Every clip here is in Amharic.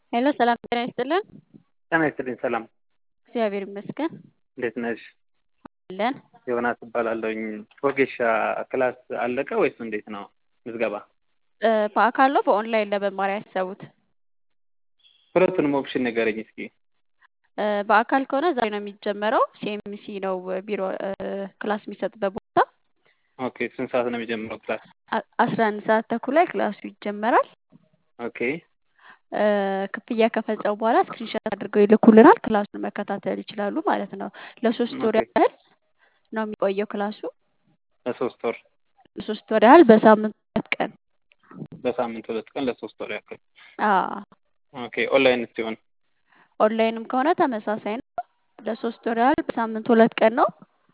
ሄሎ ሰላም ጤና ይስጥልን። ጤና ይስጥልኝ። ሰላም እግዚአብሔር ይመስገን እንዴት ነሽ? አለን። ዮናስ እባላለሁኝ። ወጌሻ ክላስ አለቀ ወይስ እንዴት ነው ምዝገባ? በአካል ነው በኦንላይን ለመማር ያሰቡት? ሁለቱንም ኦፕሽን ንገረኝ እስኪ። በአካል ከሆነ ዛሬ ነው የሚጀመረው። ሲኤምሲ ነው ቢሮ ክላስ የሚሰጥበት ቦታ። ኦኬ ስንት ሰዓት ነው የሚጀምረው ክላስ? 11 ሰዓት ተኩል ላይ ክላሱ ይጀመራል። ኦኬ ክፍያ ከፈጸሙ በኋላ ስክሪንሾት አድርገው ይልኩልናል። ክላሱን መከታተል ይችላሉ ማለት ነው። ለሶስት ወር ኦኬ ያህል ነው የሚቆየው ክላሱ። ለሶስት ወር ለሶስት ወር ያህል በሳምንት 2 ቀን። በሳምንት 2 ቀን ለሶስት ወር ያክል። አዎ ኦኬ ኦንላይን ሲሆን ኦንላይንም ከሆነ ተመሳሳይ ነው። ለሶስት ወር ያህል በሳምንት 2 ቀን ነው።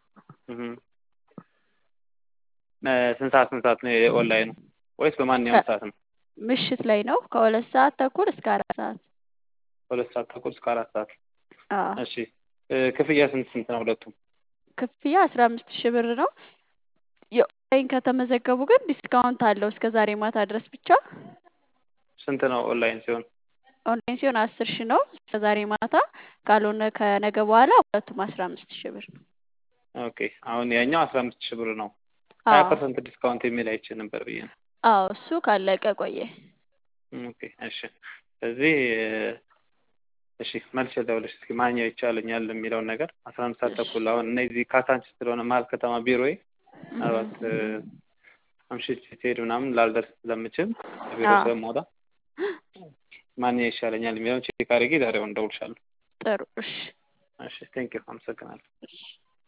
ስንት ሰዓት ነው የኦንላይኑ ወይስ በማንኛውም ሰዓት ነው? ምሽት ላይ ነው ከ2 ሰዓት ተኩል እስከ 4 ሰዓት። 2 ሰዓት ተኩል እስከ 4 ሰዓት። አዎ እሺ ክፍያ ስንት ነው ሁለቱም? ክፍያ 15,000 ብር ነው። የኦንላይን ከተመዘገቡ ግን ዲስካውንት አለው እስከ ዛሬ ማታ ድረስ ብቻ። ስንት ነው ኦንላይን ሲሆን? ኦንላይን ሲሆን 10,000 ነው እስከ ዛሬ ማታ። ካልሆነ ከነገ በኋላ ሁለቱም 15,000 ብር ነው። ኦኬ አሁን ያኛው 15,000 ብር ነው። አዎ 20% ዲስካውንት የሚል አይቼ ነበር ብዬ ነው። አዎ እሱ ካለቀ ቆየ። ኦኬ እሺ ስለዚህ እሺ መልሼ ልደውልልሽ እስኪ ማንኛው ይቻለኛል የሚለውን ነገር 11 ሰዓት ተኩል አሁን እነዚህ ካሳንቺስ ስለሆነ መሀል ከተማ ቢሮዬ ምናልባት አምሽቼ ስሄድ ምናምን ላልደርስ ስለምችል ቢሮ አዎ ስለምወጣ ማንኛው ይሻለኛል የሚለውን ቼክ አድርጌ ዛሬውን እደውልልሻለሁ። ጥሩ እሺ እሺ ቴንኪው አመሰግናለሁ። እሺ